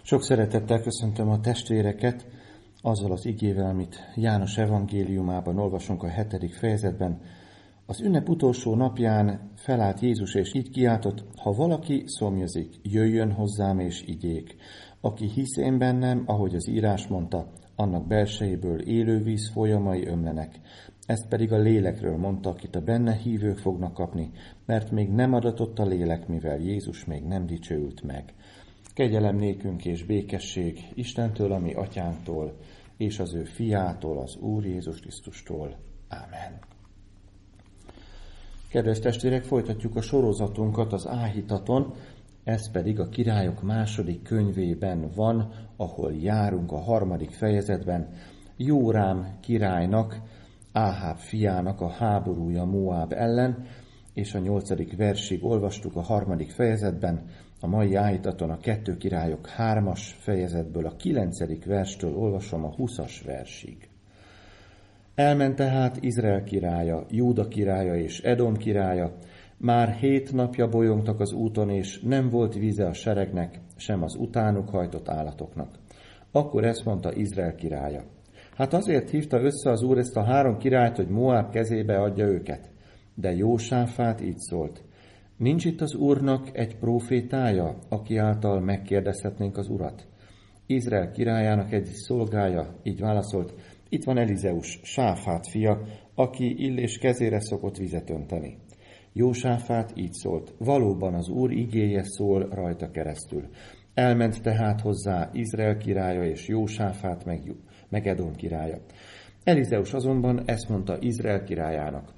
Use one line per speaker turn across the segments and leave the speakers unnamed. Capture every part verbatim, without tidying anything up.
Sok szeretettel köszöntöm a testvéreket azzal az igével, amit János evangéliumában olvasunk a hetedik fejezetben. Az ünnep utolsó napján felállt Jézus, és így kiáltott: ha valaki szomjazik, jöjjön hozzám és igyék. Aki hisz én bennem, ahogy az írás mondta, annak belsejéből élő víz folyamai ömlenek. Ezt pedig a lélekről mondta, akit a benne hívők fognak kapni, mert még nem adatott a lélek, mivel Jézus még nem dicsőült meg. Kegyelem nékünk és békesség Istentől, ami atyánktól, és az ő fiától, az Úr Jézus Krisztustól. Ámen. Kedves testvérek, folytatjuk a sorozatunkat az Áhítaton, ez pedig a Királyok második könyvében van, ahol járunk a harmadik fejezetben. Jórám királynak, Áháb fiának a háborúja Moáb ellen, és a nyolcadik versig olvastuk a harmadik fejezetben. A mai áhítaton a kettő Királyok hármas fejezetből a kilencedik verstől olvasom a huszas versig. Elment tehát Izrael királya, Júda királya és Edom királya, már hét napja bolyongtak az úton, és nem volt víze a seregnek, sem az utánuk hajtott állatoknak. Akkor ezt mondta Izrael királya: hát azért hívta össze az Úr ezt a három királyt, hogy Moáb kezébe adja őket. De Jósáfát így szólt: nincs itt az Úrnak egy prófétája, aki által megkérdezhetnénk az Urat? Izrael királyának egy szolgája így válaszolt: itt van Elizeus, Sáfát fia, aki Illés kezére szokott vizet önteni. Jósáfát így szólt: valóban az Úr igéje szól rajta keresztül. Elment tehát hozzá Izrael királya és Jósáfát meg, meg Edom királya. Elizeus azonban ezt mondta Izrael királyának: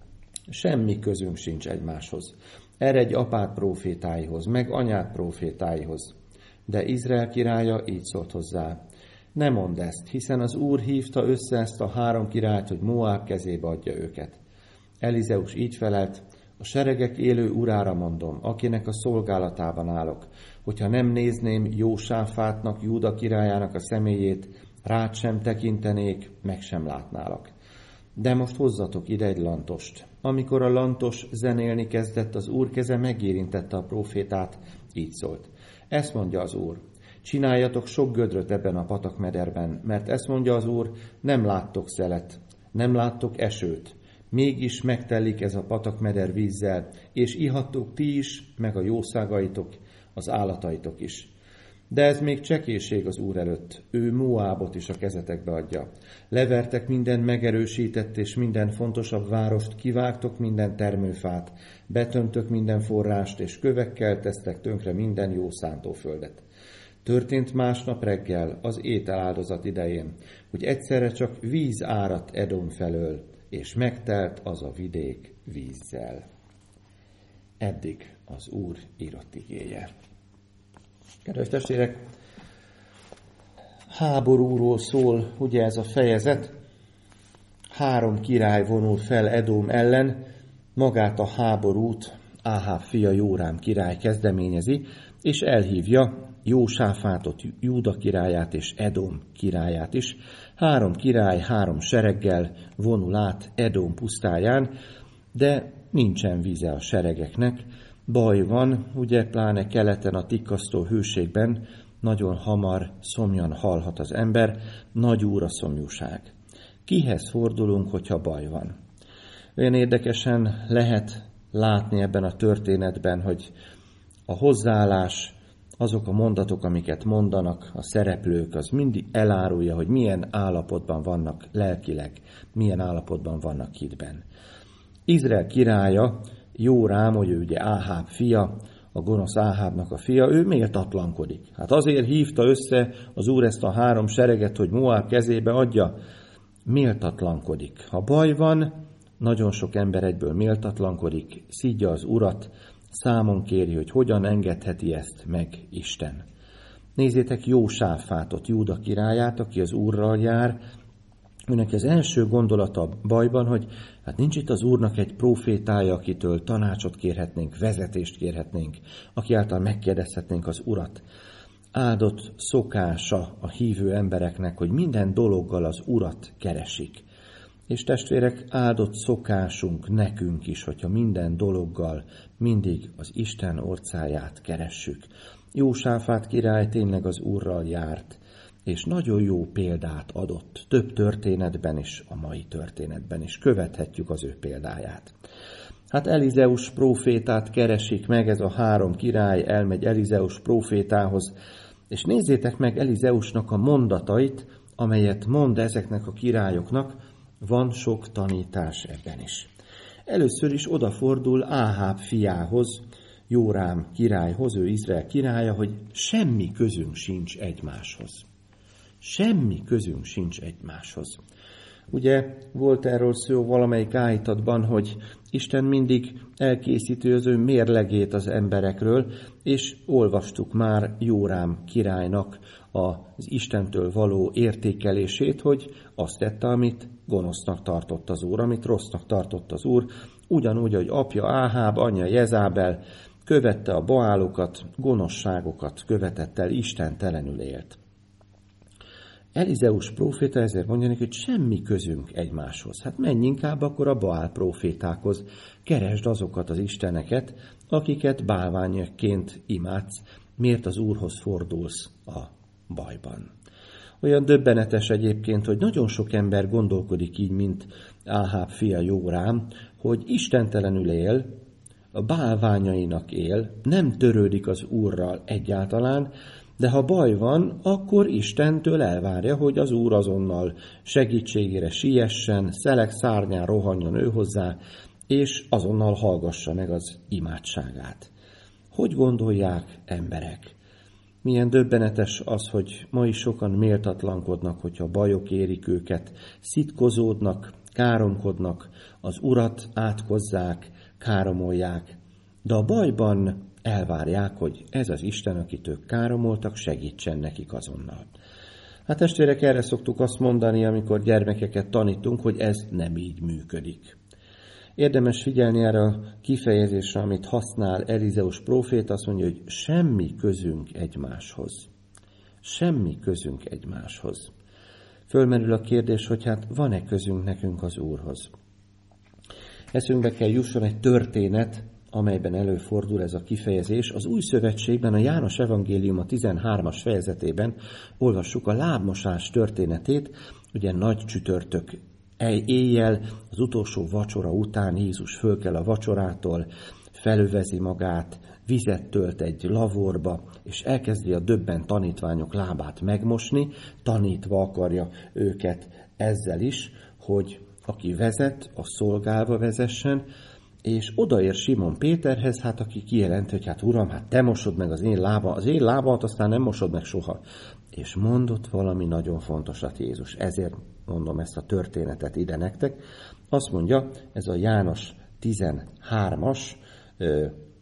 semmi közünk sincs egymáshoz. Eredj apád prófétáihoz, meg anyád prófétáihoz. De Izrael királya így szólt hozzá: ne mondd ezt, hiszen az Úr hívta össze ezt a három királyt, hogy Moáb kezébe adja őket. Elizeus így felelt: a seregek élő urára mondom, akinek a szolgálatában állok, hogyha nem nézném Jósáfátnak, Júda királyának a személyét, rád sem tekintenék, meg sem látnálak. De most hozzatok ide egy lantost. Amikor a lantos zenélni kezdett, az Úr keze megérintette a prófétát, így szólt: ezt mondja az Úr, csináljatok sok gödröt ebben a patakmederben, mert ezt mondja az Úr, nem láttok szelet, nem láttok esőt, mégis megtelik ez a patakmeder vízzel, és ihattok ti is, meg a jószágaitok, az állataitok is. De ez még csekéség az Úr előtt, ő Moábot is a kezetekbe adja. Levertek minden megerősített és minden fontosabb várost, kivágtok minden termőfát, betöntök minden forrást, és kövekkel tesztek tönkre minden jó szántóföldet. Történt másnap reggel, az ételáldozat idején, hogy egyszerre csak víz áradt Edom felől, és megtelt az a vidék vízzel. Eddig az Úr írott igéje. Kedves testvérek, háborúról szól ugye ez a fejezet. Három király vonul fel Edom ellen, magát a háborút Áháb fia Jórám király kezdeményezi, és elhívja Jósáfátot, Júda királyát és Edom királyát is. Három király, három sereggel vonul át Edom pusztáján, de nincsen víze a seregeknek. Baj van, ugye pláne keleten a tikkasztó hőségben nagyon hamar szomjan halhat az ember, nagy úr a szomjúság. Kihez fordulunk, hogyha baj van? Olyan érdekesen lehet látni ebben a történetben, hogy a hozzáállás, azok a mondatok, amiket mondanak a szereplők, az mindig elárulja, hogy milyen állapotban vannak lelkileg, milyen állapotban vannak hitben. Izrael királya, Jórám, hogy ő ugye Áháb fia, a gonosz Áhábnak a fia, ő méltatlankodik. Hát azért hívta össze az Úr ezt a három sereget, hogy Moáb kezébe adja. Méltatlankodik. Ha baj van, nagyon sok ember egyből méltatlankodik, szidja az Urat, számon kéri, hogy hogyan engedheti ezt meg Isten. Nézzétek Jósáfátot, Júda királyát, aki az Úrral jár. Őnek az első gondolata a bajban, hogy hát nincs itt az Úrnak egy prófétája, akitől tanácsot kérhetnénk, vezetést kérhetnénk, aki által megkérdezhetnénk az Urat. Áldott szokása a hívő embereknek, hogy minden dologgal az Urat keresik. És testvérek, áldott szokásunk nekünk is, hogyha minden dologgal mindig az Isten orcáját keressük. Jósáfát király tényleg az Úrral járt, és nagyon jó példát adott, több történetben is, a mai történetben is. Követhetjük az ő példáját. Hát Elizeus prófétát keresik meg, ez a három király elmegy Elizeus prófétához, és nézzétek meg Elizeusnak a mondatait, amelyet mond ezeknek a királyoknak, van sok tanítás ebben is. Először is odafordul Áháb fiához, Jórám királyhoz, ő Izrael királya, hogy semmi közünk sincs egymáshoz. Semmi közünk sincs egymáshoz. Ugye volt erről szó valamelyik áhítatban, hogy Isten mindig elkészíti az ő mérlegét az emberekről, és olvastuk már Jórám királynak az Istentől való értékelését, hogy azt tette, amit gonosznak tartott az Úr, amit rossznak tartott az Úr, ugyanúgy, hogy apja Áháb, anyja Jezábel követte a baálokat, gonoszságokat követett el, istentelenül élt. Elizeus próféta ezért mondja neki, hogy semmi közünk egymáshoz. Hát menj inkább akkor a Baál prófétákhoz, keresd azokat az isteneket, akiket bálványokként imádsz, miért az Úrhoz fordulsz a bajban. Olyan döbbenetes egyébként, hogy nagyon sok ember gondolkodik így, mint Áháb fia Jórám, hogy istentelenül él, a bálványainak él, nem törődik az Úrral egyáltalán, de ha baj van, akkor Istentől elvárja, hogy az Úr azonnal segítségére siessen, szelek szárnyán rohanjon ő hozzá, és azonnal hallgassa meg az imádságát. Hogy gondolják emberek? Milyen döbbenetes az, hogy ma is sokan méltatlankodnak, hogyha bajok érik őket, szitkozódnak, káromkodnak, az Urat átkozzák, káromolják, de a bajban elvárják, hogy ez az Isten, akit ők káromoltak, segítsen nekik azonnal. Hát testvérek, erre szoktuk azt mondani, amikor gyermekeket tanítunk, hogy ez nem így működik. Érdemes figyelni erre a kifejezésre, amit használ Elizeus próféta, azt mondja, hogy semmi közünk egymáshoz. Semmi közünk egymáshoz. Fölmerül a kérdés, hogy hát van-e közünk nekünk az Úrhoz? Eszünkbe kell jusson egy történet, amelyben előfordul ez a kifejezés. Az Új Szövetségben, a János evangélium a tizenhármas fejezetében olvassuk a lábmosás történetét, ugye nagy csütörtök éjjel, az utolsó vacsora után Jézus fölkel a vacsorától, felövezi magát, vizet tölt egy lavorba, és elkezdi a döbben tanítványok lábát megmosni, tanítva akarja őket ezzel is, hogy aki vezet, az szolgálva vezessen, és odaér Simon Péterhez, hát aki kijelenti, hogy hát Uram, hát te mosod meg az én lábam, az én lábamat aztán nem mosod meg soha. És mondott valami nagyon fontosat Jézus. Ezért mondom ezt a történetet ide nektek. Azt mondja, ez a János tizenhármas ö,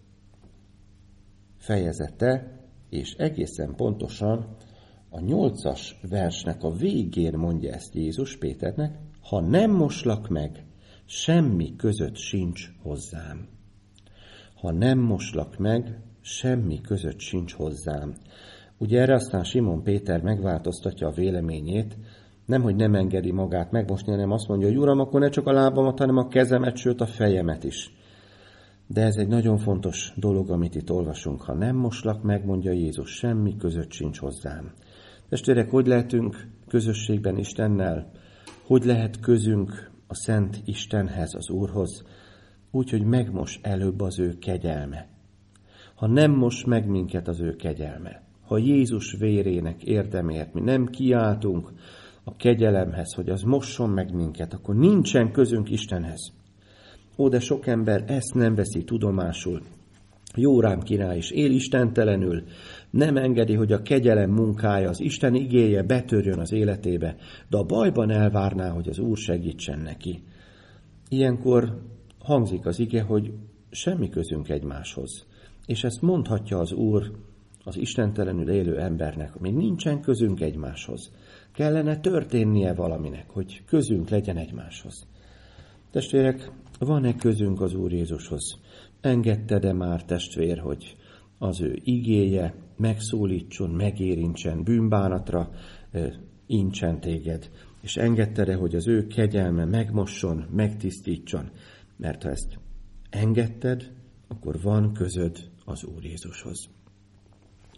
fejezete, és egészen pontosan a nyolcas versnek a végén mondja ezt Jézus Péternek, ha nem moslak meg, semmi között sincs hozzám. Ha nem moslak meg, semmi között sincs hozzám. Ugye erre aztán Simon Péter megváltoztatja a véleményét, nem, hogy nem engedi magát megmosni, hanem azt mondja, hogy Uram, akkor ne csak a lábamat, hanem a kezemet, sőt a fejemet is. De ez egy nagyon fontos dolog, amit itt olvasunk. Ha nem moslak meg, mondja Jézus, semmi között sincs hozzám. Testvérek, hogy lehetünk közösségben Istennel? Hogy lehet közünk a Szent Istenhez, az Úrhoz? Úgy, hogy megmos előbb az ő kegyelme. Ha nem mos meg minket az ő kegyelme, ha Jézus vérének érdemért mi nem kiáltunk a kegyelemhez, hogy az mosson meg minket, akkor nincsen közünk Istenhez. Ó, de sok ember ezt nem veszi tudomásul. Jórám király is él istentelenül, nem engedi, hogy a kegyelem munkája, az Isten igéje betörjön az életébe, de a bajban elvárná, hogy az Úr segítsen neki. Ilyenkor hangzik az ige, hogy semmi közünk egymáshoz. És ezt mondhatja az Úr az istentelenül élő embernek, hogy még nincsen közünk egymáshoz. Kellene történnie valaminek, hogy közünk legyen egymáshoz. Testvérek, van-e közünk az Úr Jézushoz? Engedted-e már, testvér, hogy az ő igéje megszólítson, megérintsen, bűnbánatra incsen téged, és engedted-e, hogy az ő kegyelme megmosson, megtisztítson, mert ha ezt engedted, akkor van közöd az Úr Jézushoz.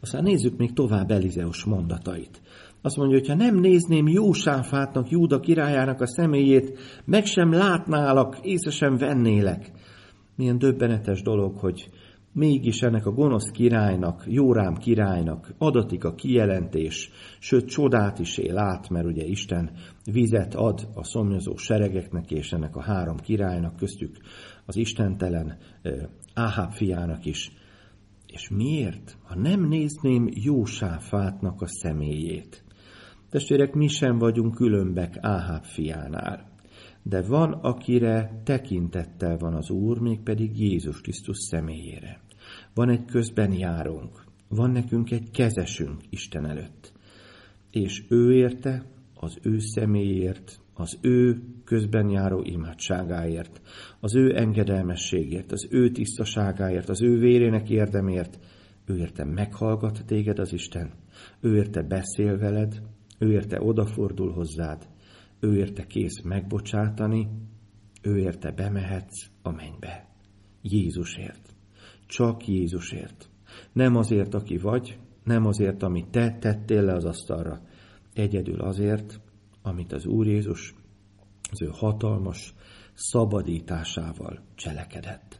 Aztán nézzük még tovább Elizeus mondatait. Azt mondja, hogy ha nem nézném Jósáfátnak, Júda királyának a személyét, meg sem látnálak, észre sem vennélek. Milyen döbbenetes dolog, hogy mégis ennek a gonosz királynak, Jórám királynak adatik a kijelentés, sőt csodát is él át, mert ugye Isten vizet ad a szomjazó seregeknek és ennek a három királynak, köztük az istentelen Áháb fiának is. És miért? Ha nem nézném Jósáfátnak a személyét. Testvérek, mi sem vagyunk különbek Áháb fiánál. De van, akire tekintettel van az Úr, mégpedig Jézus Krisztus személyére. Van egy közbenjárónk, van nekünk egy kezesünk Isten előtt. És ő érte, az ő személyért, az ő közbenjáró imádságáért, az ő engedelmességért, az ő tisztaságáért, az ő vérének érdemért, ő érte meghallgat téged az Isten, ő érte beszél veled, ő érte odafordul hozzád, ő érte kész megbocsátani, ő érte bemehetsz a mennybe. Jézusért. Csak Jézusért. Nem azért, aki vagy, nem azért, amit te tettél le az asztalra. Egyedül azért, amit az Úr Jézus az ő hatalmas szabadításával cselekedett.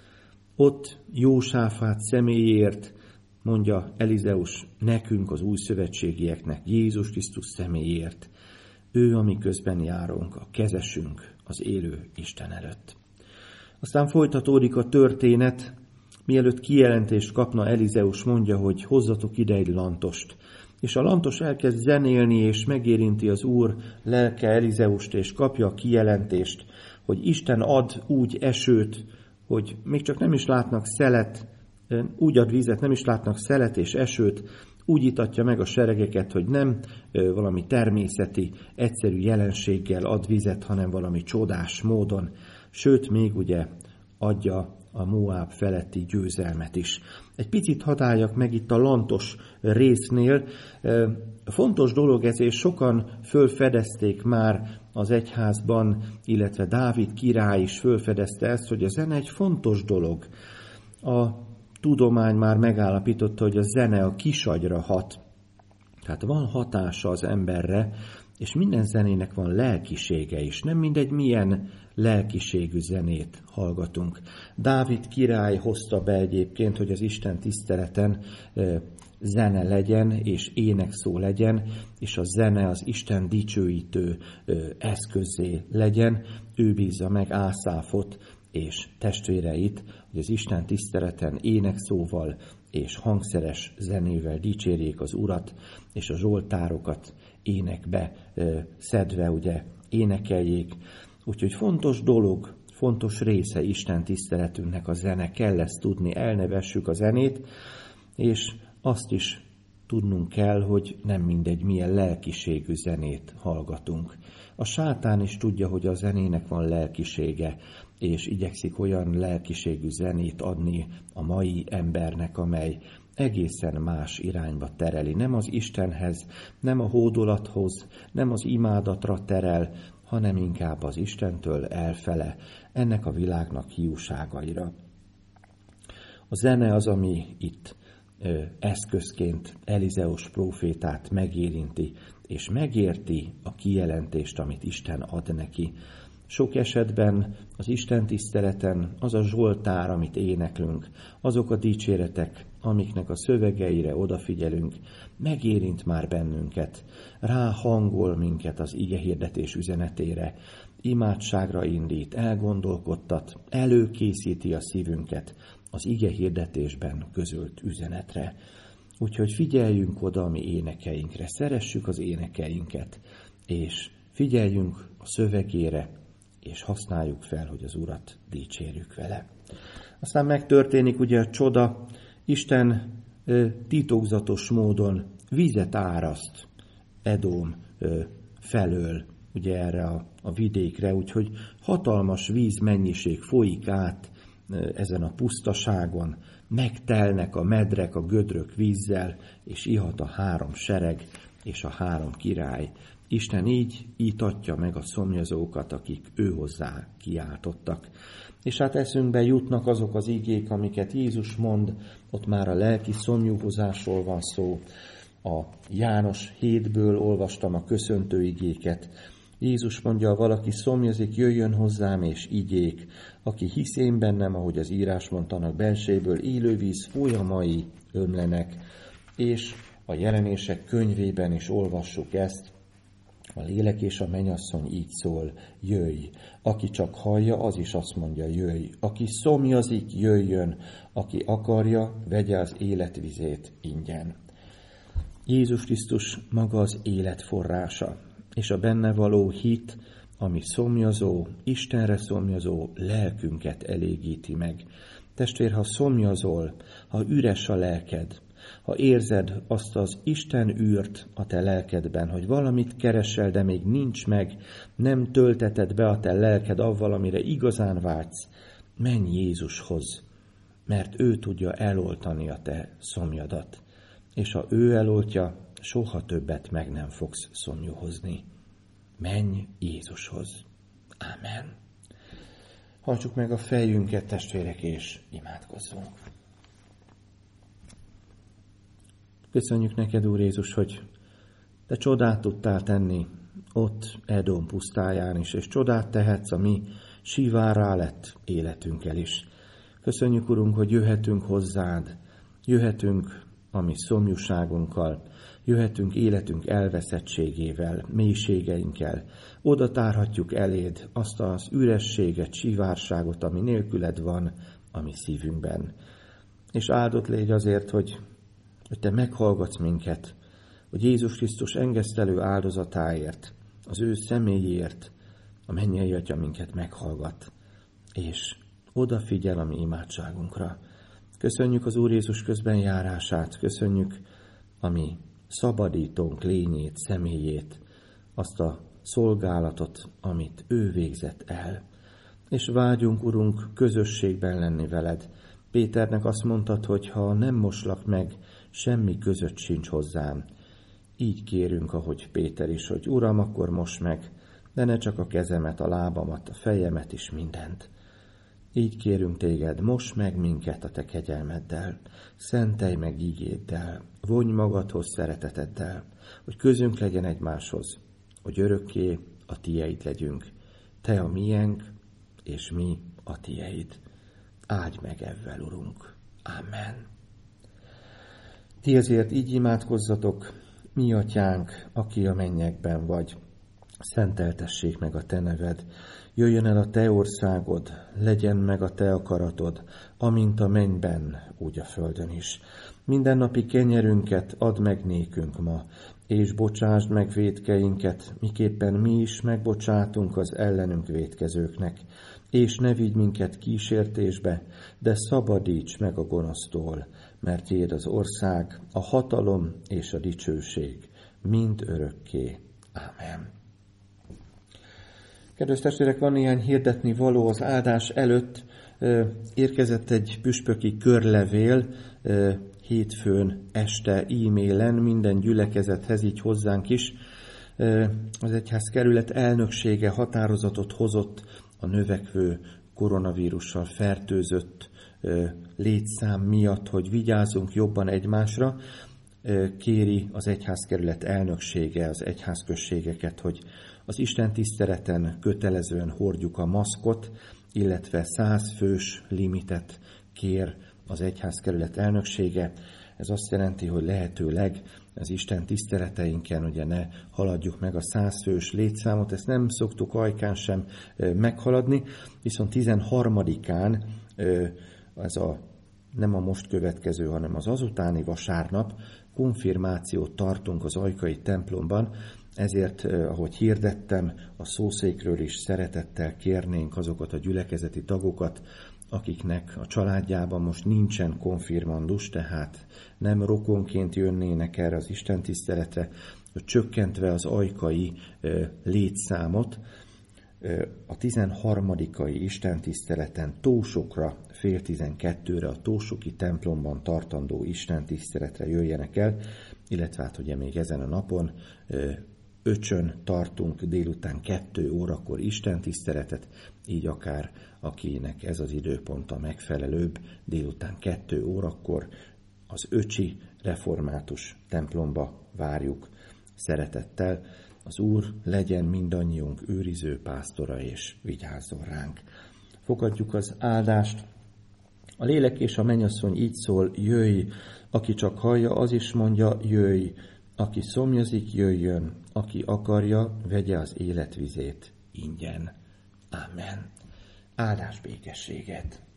Ott Jósáfát személyért mondja Elizeus nekünk, az új szövetségieknek, Jézus Krisztus személyért. Ő, ami közben járunk, a kezesünk az élő Isten előtt. Aztán folytatódik a történet, mielőtt kijelentést kapna, Elizeus mondja, hogy hozzatok ide egy lantost. És a lantos elkezd zenélni, és megérinti az Úr lelke Elizeust, és kapja a kijelentést, hogy Isten ad úgy esőt, hogy még csak nem is látnak szelet, úgy ad vizet, nem is látnak szelet és esőt, úgy itatja meg a seregeket, hogy nem valami természeti, egyszerű jelenséggel ad vizet, hanem valami csodás módon. Sőt, még ugye adja a Moáb feletti győzelmet is. Egy picit hadáljak meg itt a lantos résznél. Fontos dolog ez, és sokan fölfedezték már az egyházban, illetve Dávid király is fölfedezte ezt, hogy a zene egy fontos dolog. A tudomány már megállapította, hogy a zene a kisagyra hat. Tehát van hatása az emberre, és minden zenének van lelkisége is. Nem mindegy, milyen lelkiségű zenét hallgatunk. Dávid király hozta be egyébként, hogy az Isten tiszteleten zene legyen, és énekszó legyen, és a zene az Isten dicsőítő eszközé legyen. Ő bízza meg Ászáfot és testvéreit, hogy az Isten tiszteleten énekszóval és hangszeres zenével dicsérjék az Urat, és a zsoltárokat énekbe szedve, ugye, énekeljék. Úgyhogy fontos dolog, fontos része Isten tiszteletünknek a zene, kell ezt tudni, elnevessük a zenét, és azt is tudnunk kell, hogy nem mindegy, milyen lelkiségű zenét hallgatunk. A sátán is tudja, hogy a zenének van lelkisége, és igyekszik olyan lelkiségű zenét adni a mai embernek, amely egészen más irányba tereli. Nem az Istenhez, nem a hódolathoz, nem az imádatra terel, hanem inkább az Istentől elfele, ennek a világnak hiúságaira. A zene az, ami itt ö, eszközként Elizeus prófétát megérinti, és megérti a kijelentést, amit Isten ad neki. Sok esetben az Isten tiszteleten az a zsoltár, amit éneklünk, azok a dicséretek, amiknek a szövegeire odafigyelünk, megérint már bennünket, ráhangol minket az igehirdetés üzenetére, imádságra indít, elgondolkodtat, előkészíti a szívünket az igehirdetésben közölt üzenetre. Úgyhogy figyeljünk oda a mi énekeinkre, szeressük az énekeinket, és figyeljünk a szövegére, és használjuk fel, hogy az Urat dicsérjük vele. Aztán megtörténik ugye a csoda, Isten titokzatos módon vizet áraszt Edom felől, ugye erre a, a vidékre, úgyhogy hatalmas vízmennyiség folyik át ezen a pusztaságon, megtelnek a medrek, a gödrök vízzel, és ihat a három sereg és a három király. Isten így ítatja meg a szomjazókat, akik ő hozzá kiáltottak. És hát eszünkbe jutnak azok az igék, amiket Jézus mond, ott már a lelki szomjúhozásról van szó. A János hétből olvastam a köszöntő igéket. Jézus mondja, ha valaki szomjazik, jöjjön hozzám és igyék. Aki hisz én bennem, ahogy az írás mondtanak, belsejéből élővíz folyamai ömlenek. És a Jelenések könyvében is olvassuk ezt. A lélek és a mennyasszony így szól, jöjj. Aki csak hallja, az is azt mondja, jöjj. Aki szomjazik, jöjjön. Aki akarja, vegye az életvizét ingyen. Jézus Krisztus maga az élet forrása, és a benne való hit, ami szomjazó, Istenre szomjazó lelkünket elégíti meg. Testvér, ha szomjazol, ha üres a lelked, ha érzed azt az Isten űrt a te lelkedben, hogy valamit keresel, de még nincs meg, nem tölteted be a te lelked avval, amire igazán vágysz, menj Jézushoz, mert ő tudja eloltani a te szomjadat. És ha ő eloltja, soha többet meg nem fogsz szomjúhozni. Menj Jézushoz. Ámen. Hajtsuk meg a fejünket, testvérek, és imádkozzunk. Köszönjük neked, Úr Jézus, hogy te csodát tudtál tenni ott Edom pusztáján is, és csodát tehetsz a mi sivárrá lett életünkkel is. Köszönjük, Urunk, hogy jöhetünk hozzád, jöhetünk a mi szomjúságunkkal, jöhetünk életünk elveszettségével, mélységeinkkel, oda tárhatjuk eléd azt az ürességet, sivárságot, ami nélküled van a mi szívünkben. És áldott légy azért, hogy, hogy te meghallgatsz minket, hogy Jézus Krisztus engesztelő áldozatáért, az ő személyért, a mennyei Atya minket meghallgat, és odafigyel a mi imádságunkra. Köszönjük az Úr Jézus közben járását, köszönjük a mi szabadítónk lényét, személyét, azt a szolgálatot, amit ő végzett el. És vágyunk, Urunk, közösségben lenni veled. Péternek azt mondtad, hogy ha nem moslak meg, semmi között sincs hozzám. Így kérünk, ahogy Péter is, hogy Uram, akkor most meg, de ne csak a kezemet, a lábamat, a fejemet is, mindent. Így kérünk téged, moss meg minket a te kegyelmeddel, szentelj meg ígéddel, vonj magadhoz szereteteddel, hogy közünk legyen egymáshoz, hogy örökké a tieid legyünk. Te a miénk, és mi a tieid. Áldj meg evvel, Urunk. Amen. Ti ezért így imádkozzatok, mi atyánk, aki a mennyekben vagy, szenteltessék meg a te neved, jöjjön el a te országod, legyen meg a te akaratod, amint a mennyben, úgy a földön is. Mindennapi kenyerünket add meg nékünk ma, és bocsásd meg vétkeinket, miképpen mi is megbocsátunk az ellenünk vétkezőknek. És ne vigy minket kísértésbe, de szabadíts meg a gonosztól, mert tiéd az ország, a hatalom és a dicsőség, mind örökké. Ámen. Kedves testvérek, van néhány hirdetni való az áldás előtt. Érkezett egy püspöki körlevél hétfőn este e-mailen minden gyülekezethez, így hozzánk is. Az egyházkerület elnöksége határozatot hozott a növekvő koronavírussal fertőzött létszám miatt, hogy vigyázzunk jobban egymásra. Kéri az egyházkerület elnöksége az egyházközségeket, hogy az Isten tiszteleten kötelezően hordjuk a maszkot, illetve száz fős limitet kér az egyházkerület elnöksége. Ez azt jelenti, hogy lehetőleg az Isten tiszteleteinken ugye ne haladjuk meg a száz fős létszámot, ezt nem szoktuk ajkán sem meghaladni, viszont tizenharmadikán ez a nem a most következő, hanem az azutáni vasárnap konfirmációt tartunk az ajkai templomban, ezért, ahogy hirdettem, a szószékről is szeretettel kérnénk azokat a gyülekezeti tagokat, akiknek a családjában most nincsen konfirmandus, tehát nem rokonként jönnének erre az istentiszteletre, hogy csökkentve az ajkai létszámot, a tizenharmadikai istentiszteleten Tósokra, fél tizenkettőre a tósoki templomban tartandó istentiszteletre jöjjenek el, illetve hát ugye még ezen a napon öcsön tartunk délután kettő órakor istentiszteletet, így akár akinek ez az időpont a megfelelőbb, délután kettő órakor az öcsi református templomba várjuk szeretettel. Az Úr legyen mindannyiunk őriző pásztora, és vigyázzon ránk. Fogadjuk az áldást. A lélek és a mennyasszony így szól: jöjj, aki csak hallja, az is mondja, jöjj, aki szomjazik, jöjjön, aki akarja, vegye az életvizét ingyen. Amen. Áldás békességet!